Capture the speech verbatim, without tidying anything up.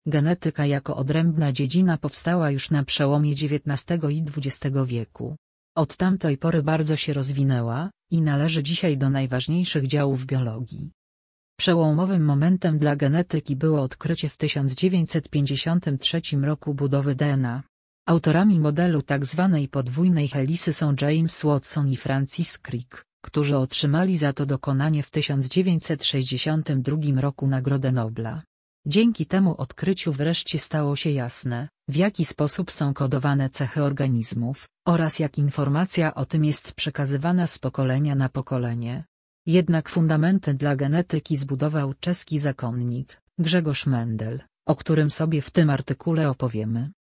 Genetyka jako odrębna dziedzina powstała już na przełomie dziewiętnastego i dwudziestego wieku. Od tamtej pory bardzo się rozwinęła i należy dzisiaj do najważniejszych działów biologii. Przełomowym momentem dla genetyki było odkrycie w tysiąc dziewięćset pięćdziesiątym trzecim roku budowy D N A. Autorami modelu tzw. podwójnej helisy są James Watson i Francis Crick, którzy otrzymali za to dokonanie w tysiąc dziewięćset sześćdziesiątym drugim roku Nagrodę Nobla. Dzięki temu odkryciu wreszcie stało się jasne, w jaki sposób są kodowane cechy organizmów, oraz jak informacja o tym jest przekazywana z pokolenia na pokolenie. Jednak fundamenty dla genetyki zbudował czeski zakonnik, Grzegorz Mendel, o którym sobie w tym artykule opowiemy.